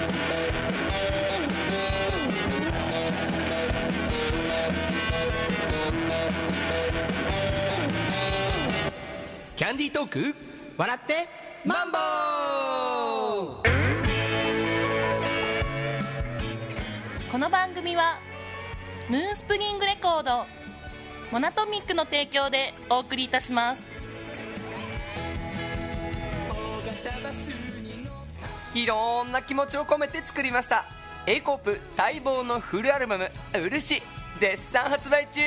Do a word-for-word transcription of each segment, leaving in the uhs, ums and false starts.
キャンディートーク笑ってマンボウ。 この番組はムーンスプリングレコードモナトミックの提供でお送りいたします。 いろんな気持ちを込めて作りました A コープ待望のフルアルバム「漆」絶賛発売中。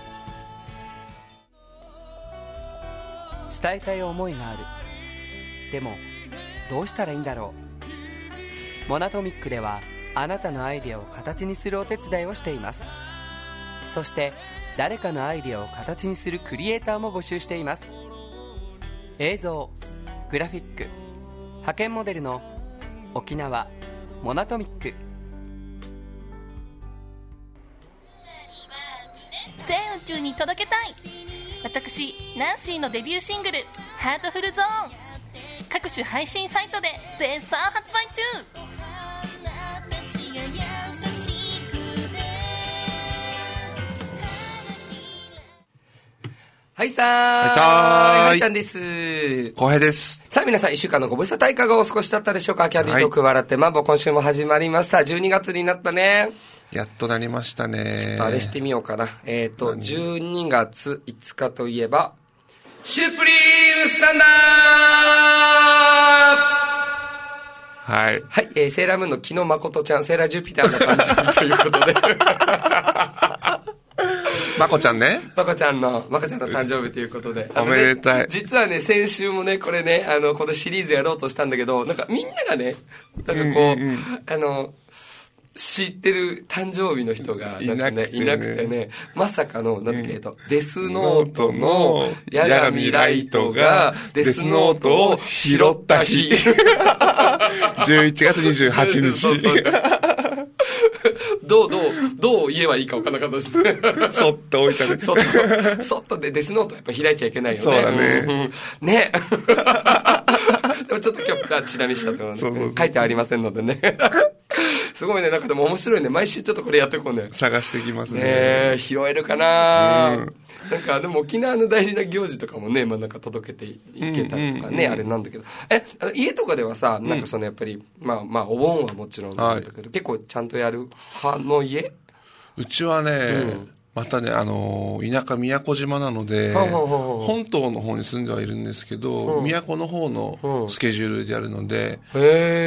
伝えたい思いがある。でもどうしたらいいんだろう。モナトミックではあなたのアイデアを形にするお手伝いをしています。そして誰かのアイデアを形にするクリエイターも募集しています。映像、グラフィック、派遣モデルの沖縄モナトミック。 全宇宙に届けたい。私ナンシーのデビューシングル「ハートフルゾーン」各種配信サイトで絶賛発売中。 はいさーい、 はいはいちゃんです。 浩平です。 さあ皆さんいっしゅうかんのご無沙汰いかがお過ごしだったでしょうか。キャンディートーク笑ってマンボウ、今週も始まりました。じゅうにがつになったね。 やっとなりましたね。 ちょっとあれしてみようかな。えっと、じゅうにがついつかといえば、シュプリームスタンダーはい。 はい、えー、セーラームーンの木野誠ちゃん、セーラージュピターの誕生日ということで。 まこちゃんね。 まこちゃんの、まこちゃんの誕生日ということで。 おめでたい。 実はね、先週もね、これね、あの、このシリーズやろうとしたんだけど、なんかみんながね、なんかこう、うんうんうん、あの、知ってる誕生日の人がなんか、ね、いなくてね、まさかの、なんだっけ、えっと、デスノートの八神ライトがデスノートを拾った日。 じゅういちがつにじゅうはちにち。そうそうどう、どう、どう言えばいいか分からなかったですね。 そっと置いたね。 そっと、そっとでデスノートやっぱ開いちゃいけないよね。 そうだね。 うん、ね。でもちょっと今日、チラ見したと思うので、書いてありませんのでね。すごいね、なんかでも面白いね。毎週ちょっとこれやっていこうね。 探してきますね。 ねえ、拾えるかな、うん、なんかでも沖縄の大事な行事とかもね、まあなんか届けていけたりとかね、うんうんうん、あれなんだけど。え、家とかではさ、なんかそのやっぱり、うん、まあまあお盆はもちろんなんだけど、はい、結構ちゃんとやる派の家？ うちはね、うんまたね、あのー、田舎宮古島なので、はははは本島の方に住んではいるんですけど、うん、宮古の方のスケジュールでやるので、うん、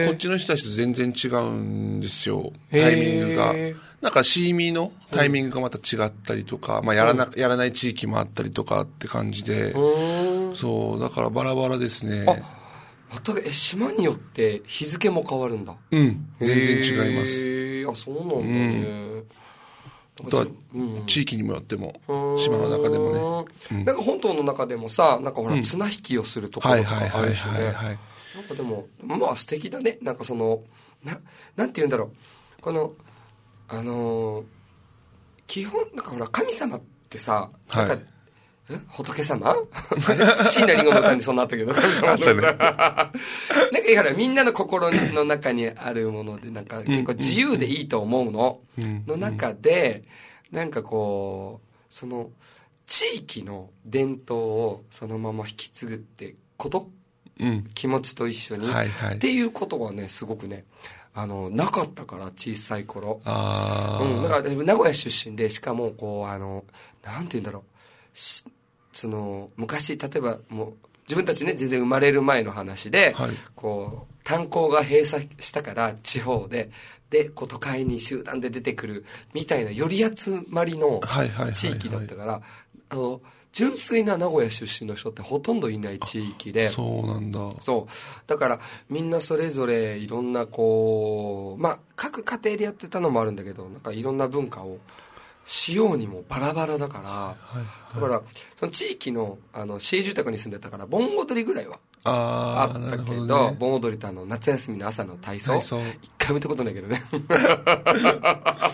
こっちの人たちと全然違うんですよ、タイミングが。なんかシーミーのタイミングがまた違ったりとか、うんまあ、やらな、やらない地域もあったりとかって感じで、うん、そう、だからバラバラですね。 あ、また、え、島によって日付も変わるんだ。 うん、全然違います。 へー、あ、そうなんだね。うんあとは地域にもよっても、うん、島の中でもね、うん、なんか本島の中でもさ、なんかほら綱引きをするところとかあるしね、なんかでもまあ素敵だね。なんかその な, なんて言うんだろう、このあのー、基本なんかほら神様ってさ、なんか、はい、え仏様椎名林檎の歌にそんなあったけど、神様の歌、ね、なんかほらみんなの心の中にあるものでなんか結構自由でいいと思うの、うん、の中でなんかこうその地域の伝統をそのまま引き継ぐってこと、うん、気持ちと一緒に、はいはい、っていうことがねすごくねあのなかったから小さい頃。あ、うん、だから名古屋出身で、しかもこうあのなんて言うんだろう、その昔例えばもう自分たちね全然生まれる前の話で、はい、こう炭鉱が閉鎖したから地方ででこう都会に集団で出てくるみたいな寄り集まりの地域だったから、あの純粋な名古屋出身の人ってほとんどいない地域で。 そうなんだ。 そうだからみんなそれぞれいろんなこうまあ各家庭でやってたのもあるんだけど、なんかいろんな文化をしようにもバラバラだから、はいはい、だからその地域のあの市営住宅に住んでたから盆踊りぐらいはあったけど、どね、盆踊りとあの夏休みの朝の体操一回見たことないけどね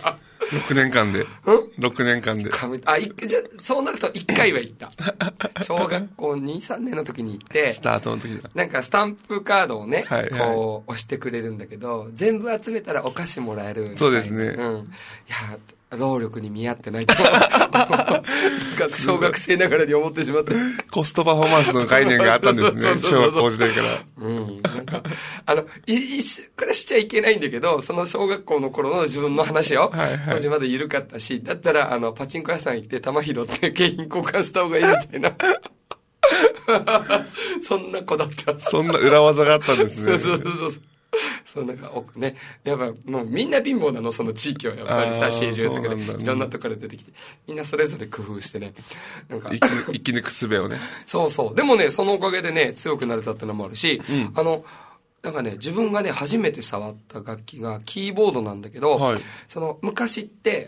ろくねんかんで。ろくねんかんで。 あ、いじゃそうなるといっかいは行った。小学校に、さんねんの時に行って、 スタートの時だ。 なんかスタンプカードをね、 はいはい、 こう押してくれるんだけど、全部集めたらお菓子もらえる。 そうですね。 うん。いや、労力に見合ってないと思う。小学生ながらに思ってしまって。 コストパフォーマンスの概念があったんですね。小学校時代から。 うん。なんか、あの、い、一緒からしちゃいけないんだけど、その小学校の頃の自分の話を、はいはい、当時まだ緩かったし、だったら、あの、パチンコ屋さん行って玉拾って景品交換した方がいいみたいな。そんな子だった。 そんな裏技があったんですね。 そうそうそうそう。そうなんかね、やっぱもうみんな貧乏なの、その地域はやっぱりさ、市住宅でいろんなところから出てきて、みんなそれぞれ工夫してね、なんか生き生き抜く術をね。 そうそう。でもね、そのおかげでね、強くなれたってのもあるし、うん、あの、なんかね、自分がね、初めて触った楽器がキーボードなんだけど、はい、その昔って、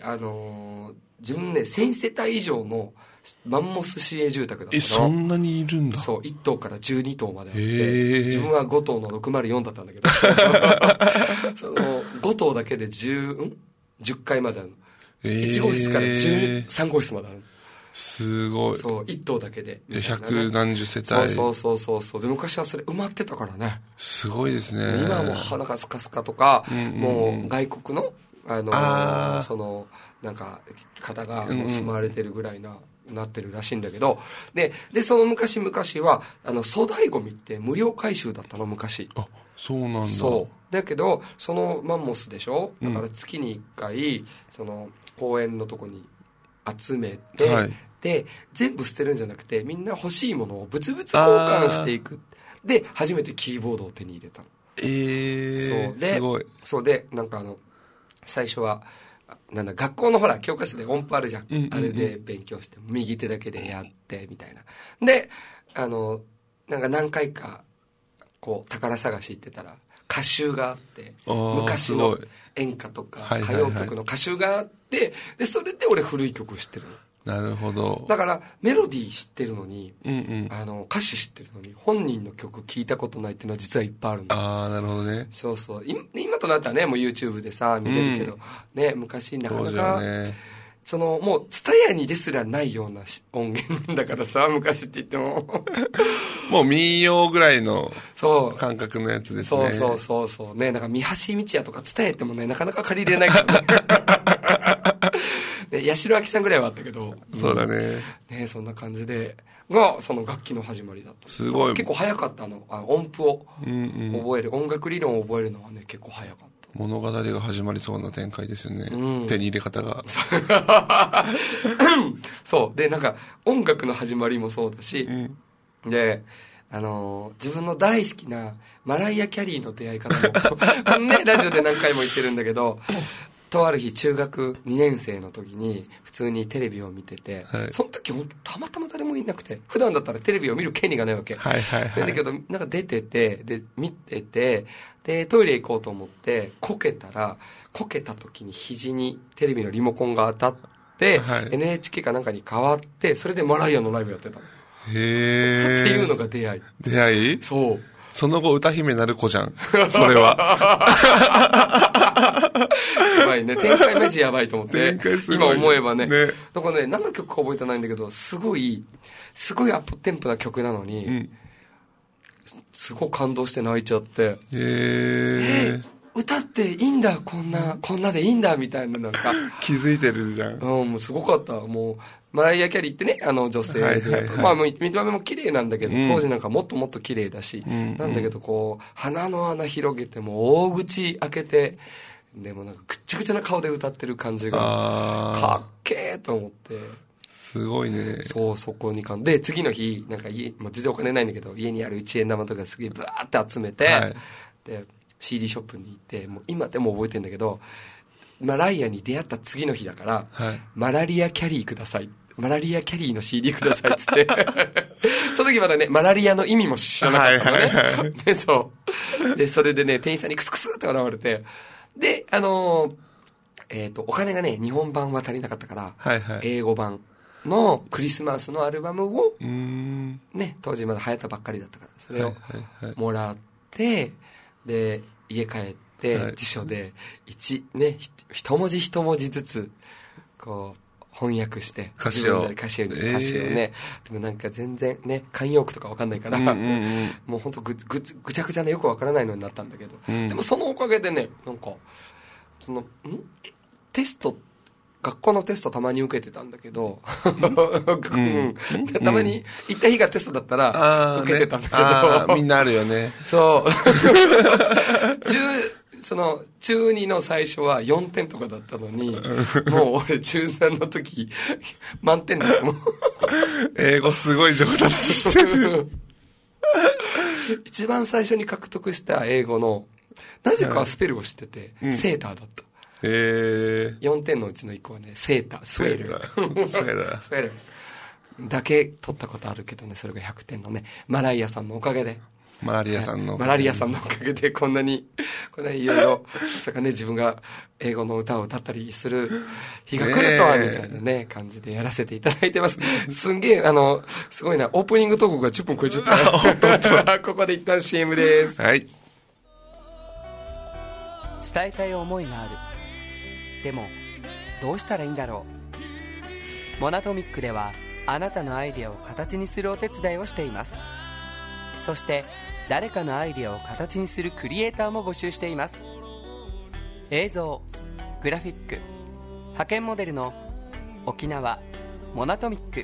あのー、自分ね、せんせたい以上のマンモス市営住宅だったの。 え、そんなにいるんだ。 そう、いっ棟からじゅうに棟まであって、自分はご棟のろくまるよんだったんだけど、そのご棟だけでじゅう、ん ?じゅっ 階まであるの。えー、いち号室からじゅうさん号室まであるの。 すごい。 そう、いっ棟だけで。 百何十世帯。 そうそうそうそう。で、昔はそれ埋まってたからね。 すごいですね。 今はもう鼻がスカスカとか、うんうんうん、もう外国の、あのー、その、なんか、方がもう住まわれてるぐらいな、うんうんなってるらしいんだけど、で、で、その昔々は、あの、粗大ゴミって無料回収だったの、昔。 あ、そうなんだ。 そう。だけど、そのマンモスでしょ？だから月にいっかい、うん、その、公園のとこに集めて、はい、で、全部捨てるんじゃなくて、みんな欲しいものを物々交換していく。で、初めてキーボードを手に入れたの。 えー、 そうで、 すごい。 そうで、なんかあの、最初は、なんだ学校のほら教科書で音符あるじゃん、うんうんうん、あれで勉強して右手だけでやってみたいなであのなんか何回かこう宝探し行ってたら歌集があって昔の演歌とか歌謡曲の歌集があって、はいはいはい、でそれで俺古い曲知ってるの。 なるほど。 だからメロディー知ってるのに、 うんうん、 あの歌詞知ってるのに本人の曲聞いたことないっていうのは実はいっぱいあるの。 ああ、なるほどね。 そうそう。今, 今となったらねもう YouTube でさ見れるけど、うん、ね昔なかなか、ね、そのもうツタヤにですらないような音源なんだからさ昔って言ってももう民謡ぐらいの感覚のやつですね。 そうそうそうそうね。なんか三橋道也とかツタヤってもねなかなか借りれないからね八代亜紀さんぐらいはあったけど、 そうだね。 ねそんな感じでがその楽器の始まりだった。 すごい。 結構早かったの。あ音符を覚える、うんうん、音楽理論を覚えるのはね結構早かった。 物語が始まりそうな展開ですよね、うん、手に入れ方がそうでなんか音楽の始まりもそうだし、うん、であのー、自分の大好きなマライア・キャリーの出会い方もこのねラジオで何回も言ってるんだけどとある日中学にねん生の時に普通にテレビを見てて、はい、その時本当たまたま誰もいなくて普段だったらテレビを見る権利がないわけ、 はいはいはい、 だけどなんか出ててで見ててでトイレ行こうと思ってこけたらこけた時に肘にテレビのリモコンが当たって、はい、エヌエイチケー かなんかに変わってそれでマライアのライブやってたの。 へーっていうのが出会い。 出会い？ そう。 その後歌姫なる子じゃんそれはやばいね展開マジやばいと思って展開すごい、 今思えばね、 ねだからね何の曲か覚えてないんだけどすごいすごいアップテンポな曲なのに、うん、すごい感動して泣いちゃってへー、 えー、歌っていいんだこんなこんなでいいんだみたいななんか気づいてるじゃん。 うんもうすごかった。もうマライア・キャリーってねあの女性で、はいはいはい、まあ見た目も綺麗なんだけど、うん、当時なんかもっともっと綺麗だし、うん、なんだけどこう鼻の穴広げても大口開けてでもなんかぐっちゃぐちゃな顔で歌ってる感じがかっけーと思ってすごいね。 そうそこに感で次の日なんか家、まあ、全然お金ないんだけど家にあるいちえん玉とかすげえブワーって集めて、はい、で シーディー ショップに行ってもう今でも覚えてるんだけどマライアに出会った次の日だから、はい、マラリア・キャリーくださいマラリア・キャリーの シーディー くださいっつってその時まだねマラリアの意味も知らなかったのね、はいはいはい、でそうでそれでね店員さんにクスクスって笑われてであのー、えっとお金がね日本版は足りなかったから、はいはい、英語版のクリスマスのアルバムをうーんね当時まだ流行ったばっかりだったからそれをもらって、はいはいはい、で家帰ってて、はい、辞書で一ね一文字一文字ずつこう翻訳して歌詞を歌詞を歌詞をね、えー、でもなんか全然ね慣用句とか分かんないから、うんうんうん、もう本当ぐぐぐちゃぐちゃでよく分からないのになったんだけど、うん、でもそのおかげでねなんかそのんテスト学校のテストたまに受けてたんだけど、うん、たまに行った日がテストだったら受けてたんだけど、 ね、みんなあるよね。 そう中その中にの最初はよんてんとかだったのにもう俺中さんの時満点だったもん。 英語すごい上達してる。 一番最初に獲得した英語のなぜかスペルを知ってて、はい、セーターだった。 へよんてんのうちのいっこはねセータースウェルスウェルスウェルだけ取ったことあるけどね、それがひゃくてんのねマライアさんのおかげでマラリアさんのマラリアさんのおかげでこんなにこんなにいろいろまさかね自分が英語の歌を歌ったりする日が来るとはみたいなね感じでやらせていただいてます。すんげえあのすごいなオープニングトークがじゅっぷん超えちゃったここで一旦 シーエム です。 はい。 伝えたい思いがある。でもどうしたらいいんだろう。モナトミックではあなたのアイデアを形にするお手伝いをしています。そして誰かのアイデアを形にするクリエイターも募集しています。映像、グラフィック、派遣モデルの沖縄モナトミック。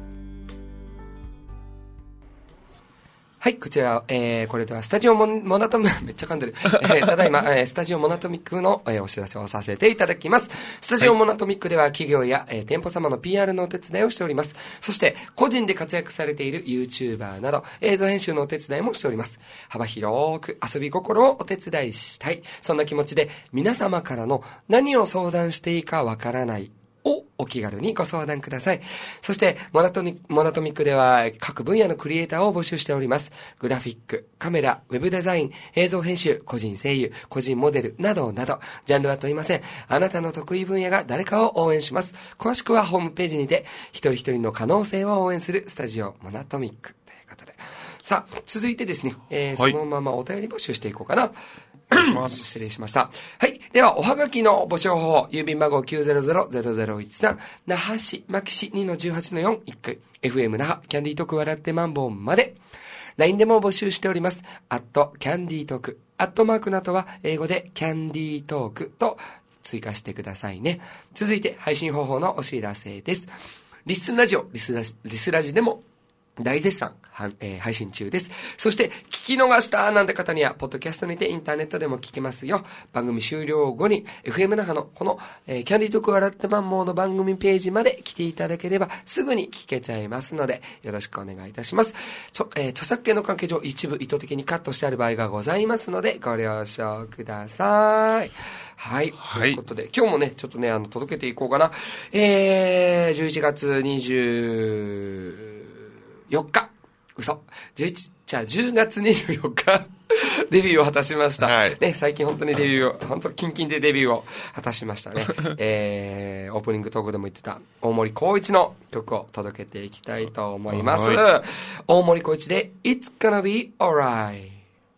はい、こちら、えー、これではスタジオモモナトミック、めっちゃ噛んでる。えー、ただいま、えー、スタジオモナトミックの、えー、お知らせをさせていただきます。スタジオモナトミックでは企業や、えー、店舗様の ピーアール のお手伝いをしております。そして、個人で活躍されている YouTuber など、映像編集のお手伝いもしております。幅広く遊び心をお手伝いしたい。そんな気持ちで、皆様からの何を相談していいかわからない。をお気軽にご相談ください。そしてモナトミ、モナトミックでは各分野のクリエイターを募集しております。グラフィック、カメラ、ウェブデザイン、映像編集、個人声優、個人モデルなどなど、ジャンルは問いません。あなたの得意分野が誰かを応援します。詳しくはホームページにて一人一人の可能性を応援するスタジオモナトミックということで。さあ、続いてですね、えーはい、そのままお便り募集していこうかな。失礼しました。はい。では、おはがきの募集方法、郵便番号 きゅうゼロゼロゼロゼロいちさん、那覇市牧市 にのじゅうはちのよん、いっかい、エフエム 那覇、キャンディートーク笑ってマンボウまで、ライン でも募集しております。アットキャンディートーク、アットマークの後は英語でキャンディートークと追加してくださいね。続いて、配信方法のお知らせです。リスンラジオ、リスラジ、リスラジでも、大絶賛、えー、配信中です。そして、聞き逃したなんて方には、ポッドキャストにてインターネットでも聞けますよ。番組終了後に、エフエム 那覇のこの、えー、キャンディートーク笑ってマンボウの番組ページまで来ていただければ、すぐに聞けちゃいますので、よろしくお願いいたします。ちょ、えー、著作権の関係上、一部意図的にカットしてある場合がございますので、ご了承ください。はい。はい、ということで、今日もね、ちょっとね、あの、届けていこうかな。えー、じゅういちがつにじゅうよっか。嘘。じゅういち、じゃあじゅうがつにじゅうよっかデビューを果たしました。はい。ね、最近本当にデビューを、本当キンキンでデビューを果たしましたね。えー、オープニングトークでも言ってた大森光一の曲を届けていきたいと思います。大森光一で It's Gonna Be Alright。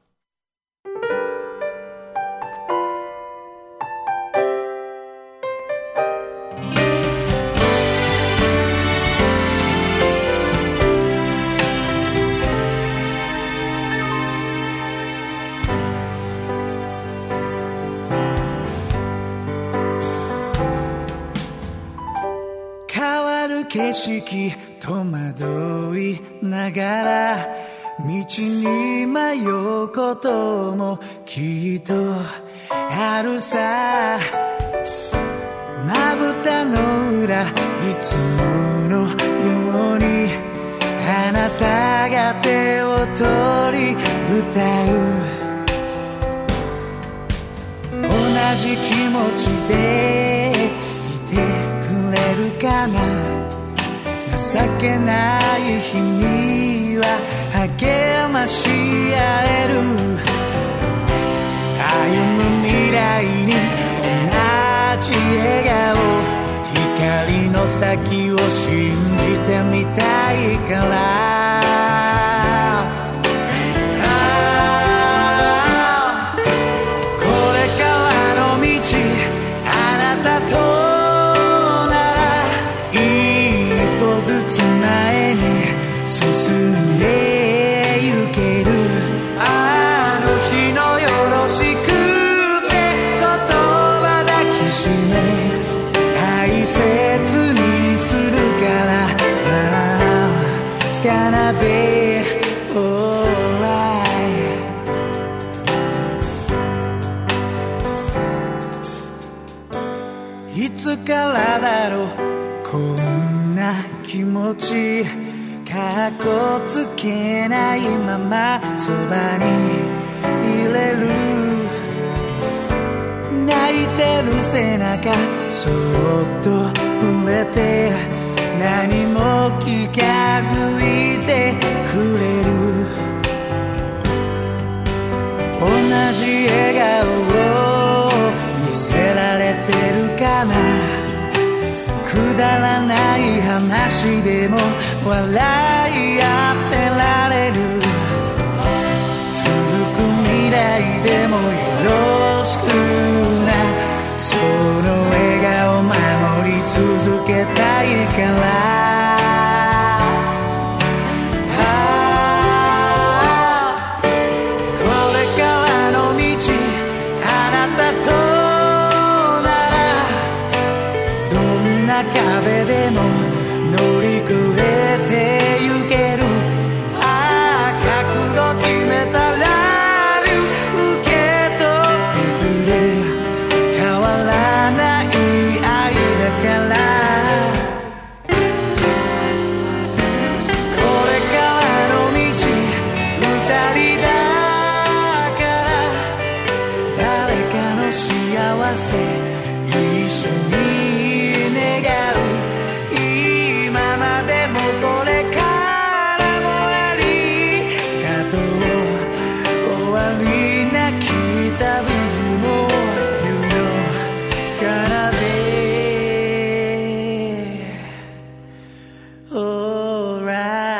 景色戸惑いながら道に迷うこともきっとあるさ。まぶたの裏いつものようにあなたが手を取り歌う。同じ気持ちでいてくれるかな。情けない日には励まし合える。歩む未来に同じ笑顔、光の先を信じてみたいから。これいつからだろうこんな気持ちかっこつけないままそばにいれる泣いてる背中そっと触れて何も聞かずいてくれる同じ笑顔を見せられてるかなくだらない話でも笑い合ってられる続く未来でもよろしくなその笑顔守り続けたいから壁でも乗り越えてゆけるああ覚悟決めたら受け取ってくれ変わらない愛だからこれからの道二人だから誰かの幸せ一緒に今までもこれからもありがとう終わりなき旅路も夢のつかなで Alright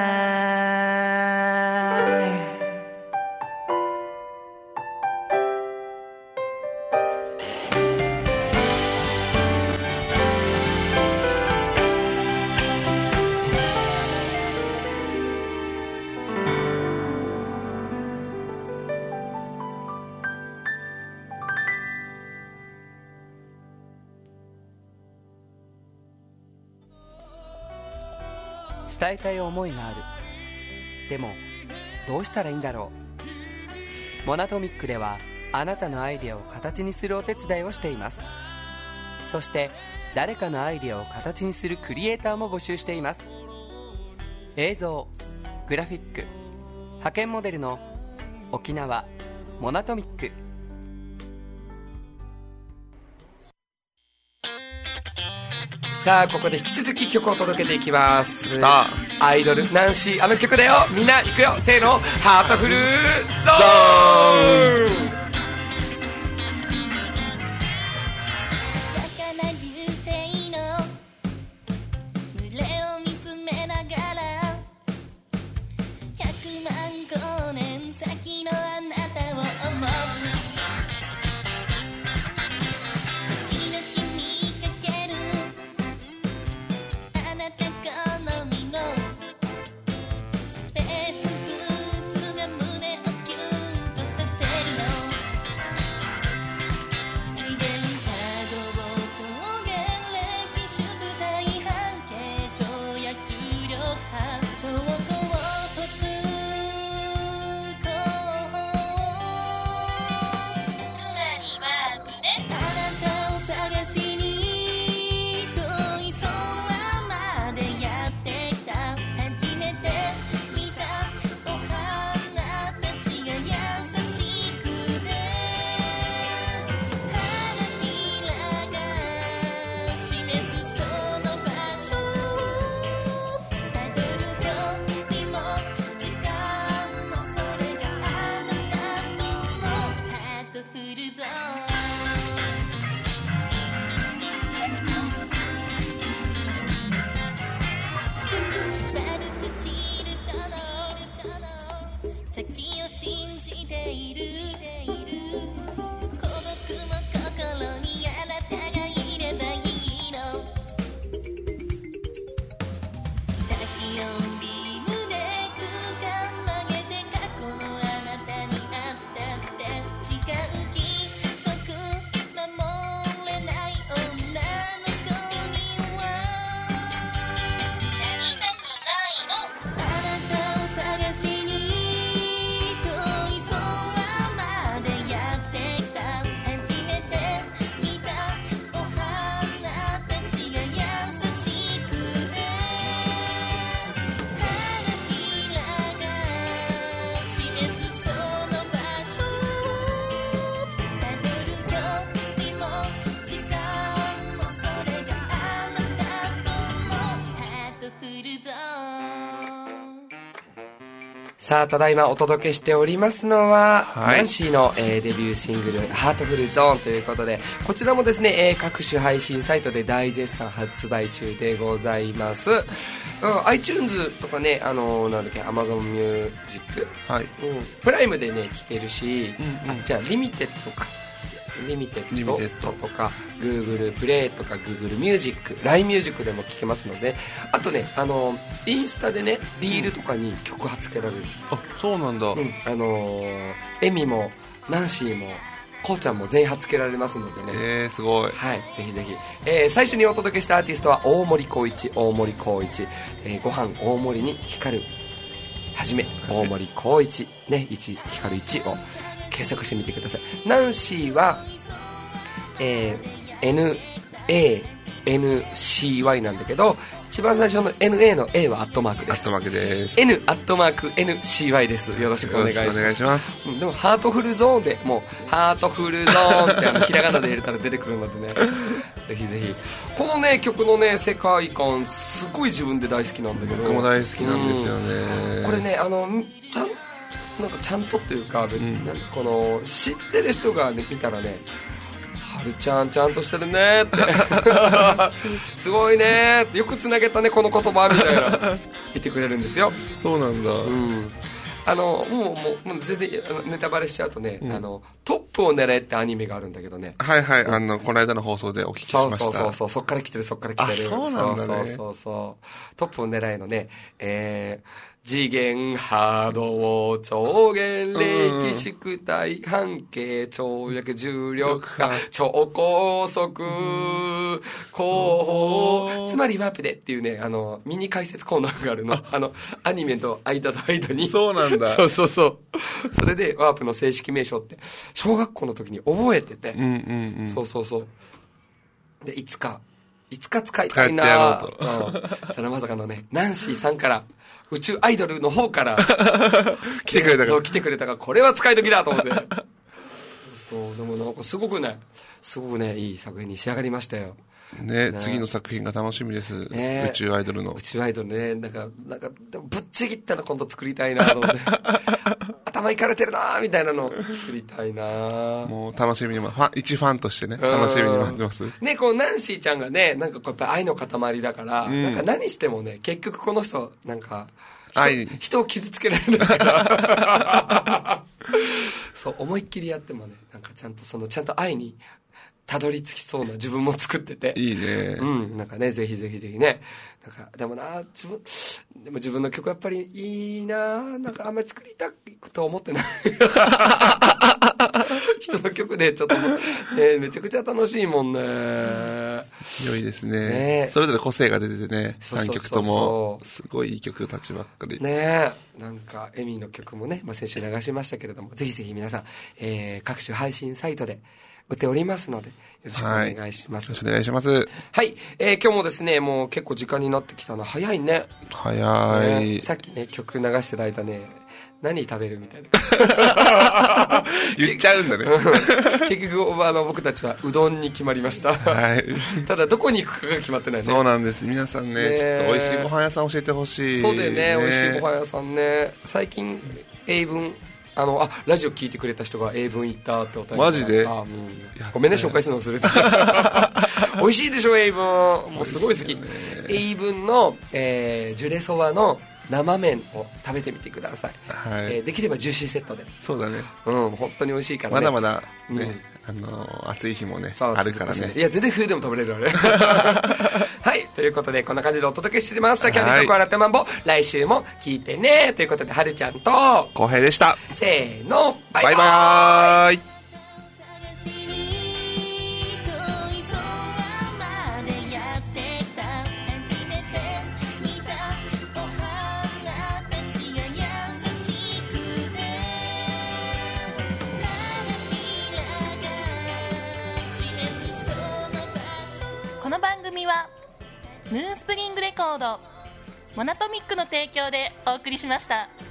伝えたい思いがある。でもどうしたらいいんだろう。モナトミックではあなたのアイデアを形にするお手伝いをしています。そして誰かのアイデアを形にするクリエイターも募集しています。映像、グラフィック、派遣モデルの沖縄モナトミック。 さあここで引き続き曲を届けていきます。アイドルナンシーあの曲だよ。みんな行くよせーのハートフルゾーン。 「 さあただいまお届けしておりますのは、 はい、 ナンシーの、えー、デビューシングルハートフルゾーンということで、こちらもですね、えー、各種配信サイトで大絶賛発売中でございます、うん、iTunes とかね、あのー、なんだっけ Amazon Music、 はい、うん、 プライムでね聴けるし、 うんうん、 あじゃあリミテッドとかリミテッドとか Google プレイとか Google ミュージック ライン ミュージックでも聴けますので、あとね、あのインスタでねリールとかに曲はつけられる、うん、 あそうなんだ、うん、 あのー、エミもナンシーもこうちゃんも全員はつけられますのでね、 えー、すごい、 はい、ぜひぜひ、えー、最初にお届けしたアーティストは大森光一大森光一、えー、ご飯大森に光るはじめ大森光一ね、いち光るいちを検索してみてください。ナンシーは、えー、エヌエーエヌシーワイ なんだけど、一番最初の エヌエー の A はアットマークです。 アットマークです。 N アットマーク エヌシーワイ です。よろしくお願いします。 お願いします。 でもハートフルゾーンでもうハートフルゾーンってあのひらがなで入れたら出てくるのでねぜひぜひこのね曲のね世界観すごい自分で大好きなんだけど、 僕も大好きなんですよね、 うん、これねあのちゃんなんかちゃんとっていうか、うん、なんかこの知ってる人が、ね、見たらね、はるちゃんちゃんとしてるねってすごいねってよくつなげたねこの言葉みたいな言ってくれるんですよ。 そうなんだ、 うん、あのもうもうもう全然ネタバレしちゃうとね、うん、あのトップを狙えってアニメがあるんだけどね、 はいはい、あのこの間の放送でお聞きしました。 そうそうそうそっから来てるそっから来てる、 あそうなんだね、 そうそうそうそうトップを狙えのね、えー次元波動超弦歴縮体半径跳躍重力波超高速後方つまりワープでっていうね、あのミニ解説コーナーがあるの、あのアニメと間と間に、 そうなんだそうそうそうそれでワープの正式名称って小学校の時に覚えてて、 うんうんうん、 そうそうそうでいつかいつか使いたいなと、うん、それまさかのねナンシーさんから宇宙アイドルの方から来てくれたから来てくれたからこれは使い時だと思ってそうでもなんかすごくねすごくねいい作品に仕上がりましたよね、ね次の作品が楽しみです、ね、宇宙アイドルの宇宙アイドルねなんかなんかでもぶっちぎったの今度作りたいなと思って頭いかれてるなみたいなの作りたいなもう楽しみにファン一ファンとしてね楽しみに待ってますね。こうナンシーちゃんがねなんかこうやっぱ愛の塊だから、うん、なんか何してもね結局この人なんか 人, 人を傷つけられるんだからそう思いっきりやってもねなんかちゃんとそのちゃんと愛にたどり着きそうな自分も作ってていいね、 うん、なんかねぜひぜひぜひねなんかでもな自分でも自分の曲やっぱりいいななんかあんまり作りたいと思ってない人の曲でちょっと、ね、めちゃくちゃ楽しいもんね良いですね、ねそれぞれ個性が出ててねさんきょくともすごいいい曲たちばっかりねなんかエミの曲もね、まあ、先週流しましたけれどもぜひぜひ皆さん、えー、各種配信サイトで売っておりますのでよろしくお願いします、 はい、よろしくお願いします。 はい、えー、今日もですねもう結構時間になってきたの早いね早い、 ね、さっきね曲流してる間ね何食べるみたいな言っちゃうんだね結局あの僕たちはうどんに決まりました、 はい、 ただどこに行くかが決まってないね。 そうなんです。皆さん ね, ねちょっと美味しいご飯屋さん教えてほしい。 そうだよ ね, ね美味しいご飯屋さんね最近英文あのあラジオ聞いてくれた人が英文行ったってお便りマジであ、うん、ごめんね紹介するの忘れて美味しいでしょ英文もうすごい好き、ね、英文の、えー、ジュレそばの生麺を食べてみてください、はいえー、できればジューシーセットでそうだねうん本当に美味しいからねまだまだね、うん、あのー、暑い日もねあるからねいや全然冬でも食べれるあれはいということでこんな感じでお届けしてましたキャンディーとコアラテマンボ来週も聞いてねということではるちゃんと浩平でしたせーのバイバイ、 バイバイこの番組はヌーンスプリングレコードモナトミックの提供でお送りしました。